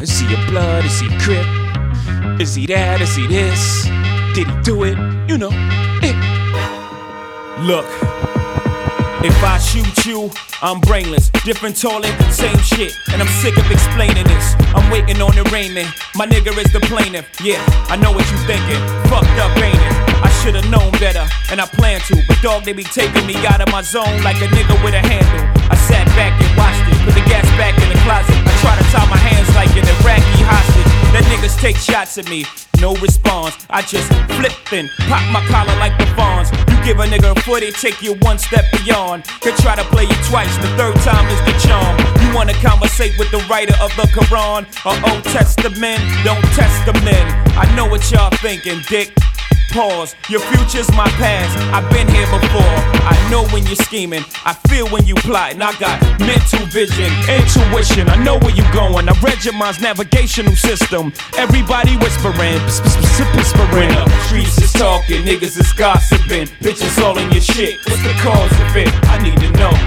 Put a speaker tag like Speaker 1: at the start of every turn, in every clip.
Speaker 1: Is he a blood? Is he a crip? Is he that? Is he this? Did he do it? You know, it. Look, if I shoot you, I'm brainless. Different toilet, same shit. And I'm sick of explaining this. I'm waiting on arraignment. My nigga is the plaintiff. Yeah, I know what you thinking. Fucked up, ain't it? I should've known better, and I plan to. But dog, they be taking me out of my zone like a nigga with a handle. I sat back and watched it, put the gas back in the closet. I try to tie my hands like an Iraqi hostage. Let niggas take shots at me, no response. I just flipped and pop my collar like the Fonz. You give a nigga a foot, it take you one step beyond. Could try to play you twice, the third time is the charm. You wanna conversate with the writer of the Quran or Old Testament? Don't test the men. I know what y'all thinking, dick. Pause, your future's my past. I've been here before. I know when you're scheming, I feel when you plotting. I got mental vision, intuition. I know where you going. I read your mind's navigational system. Everybody whispering, whispering. When the streets is talking, niggas is gossiping. Bitches all in your shit. What's the cause of it? I need to know.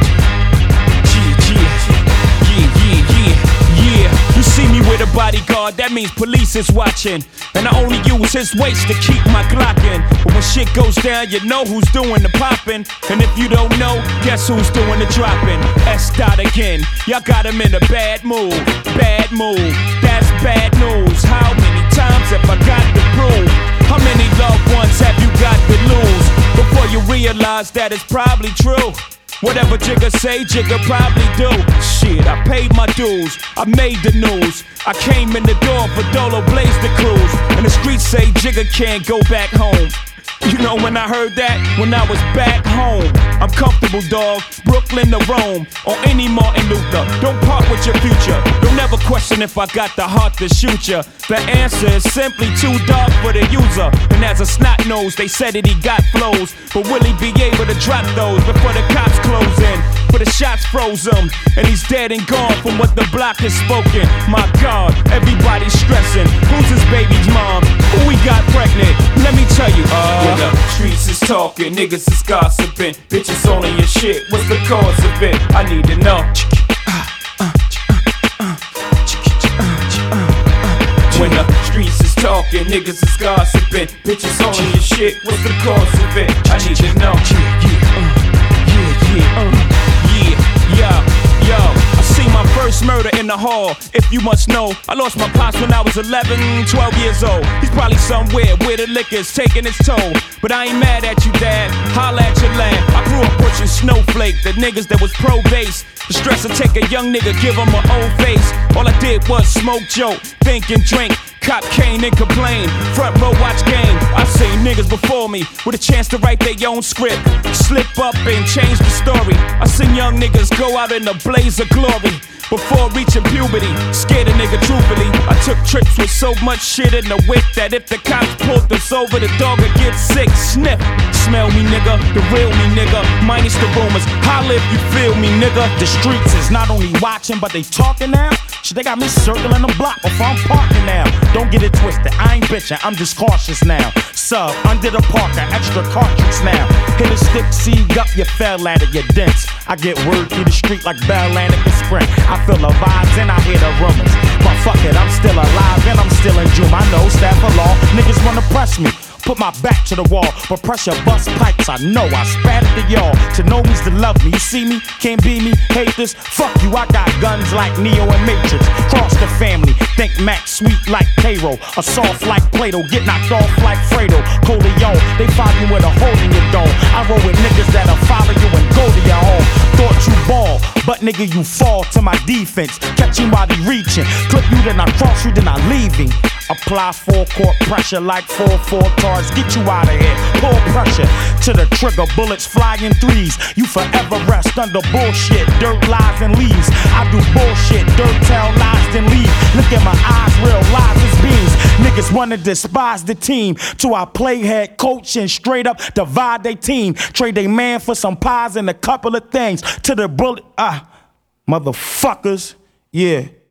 Speaker 1: Yeah. You see me with a bodyguard, that means police is watching. And I only use his waist to keep my Glock in. But when shit goes down, you know who's doing the popping. And if you don't know, guess who's doing the dropping? S. Dot again, y'all got him in a bad mood. Bad mood, that's bad news. How many times have I got to prove? How many loved ones have you got to lose before you realize that it's probably true? Whatever Jigga say, Jigga probably do. Shit, I paid my dues, I made the news. I came in the door for Dolo Blaze the cruise. And the streets say Jigga can't go back home. You know when I heard that? When I was back home. I'm comfortable, dog. Brooklyn to Rome, or any Martin Luther. Don't part with your future. Don't ever question if I got the heart to shoot ya. The answer is simply too dark for the user. And as a snot nose, they said that he got flows. But will he be able to drop those before the cops close in? For the shots froze him, and he's dead and gone from what the block has spoken. My God, everybody's stressing. Who's his baby's mom? Who we got pregnant? Let me tell you, when the streets is talking, niggas is gossiping. Bitches all in your shit, what's the cause of it? I need to know. When the streets is talking, niggas is gossiping. Bitches all in your shit, what's the cause of it? I need to know. Yo, I seen my first murder in the hall. If you must know, I lost my pops when I was 11, 12 years old. He's probably somewhere where the liquor's taking its toll. But I ain't mad at you, Dad. Holla at your lad. I grew up pushing Snowflake, the niggas that was pro-base. The stress to take a young nigga, give him an old face. All I did was smoke, joke, think and drink. Cop cane and complain, front row watch game. I've seen niggas before me with a chance to write their own script, slip up and change the story. I seen young niggas go out in a blaze of glory before reaching puberty. Scared a nigga truthfully. I took trips with so much shit in the whip that if the cops pulled us over, the dog would get sick. Sniff, smell me nigga, the real me nigga, minus the rumors. Holla if you feel me nigga.
Speaker 2: The streets is not only watching, but they talking now. Shit, they got me circling the block before I'm parking now. Don't get it twisted, I ain't bitching, I'm just cautious now. Sub, under the Parker, extra cartridge now. Hit a stick, seed up, you fell at it, you dense. I get word through the street like Bell Atlantic and Sprint. I feel the vibes and I hear the rumors. But fuck it, I'm still alive and I'm still in June. I know staff of law, niggas wanna press me. Put my back to the wall, but pressure bust pipes. I know I spat it to y'all. To know me's to love me. You see me, can't be me, hate this. Fuck you, I got guns like Neo and Matrix. Cross the family, think Max sweet like Cairo. A soft like Plato, get knocked off like Fredo. Coleon, they find you with a hole in your dome. I roll with niggas that'll follow you and go to your home. Thought you ball, but nigga you fall to my defense. Catch him while he reaching. Clip you, then I cross you, then I leave him. Apply full court pressure like 4-4 cards. Get you out of here. Pull pressure to the trigger. Bullets flying threes. You forever rest under bullshit. Dirt, lies, and leaves. I do bullshit. Dirt, tell lies, then leave. Look at my eyes, real lies as beans. Niggas wanna despise the team. So I play head coach and straight up divide they team. Trade they man for some pies and a couple of things. To the bullet, motherfuckers, yeah.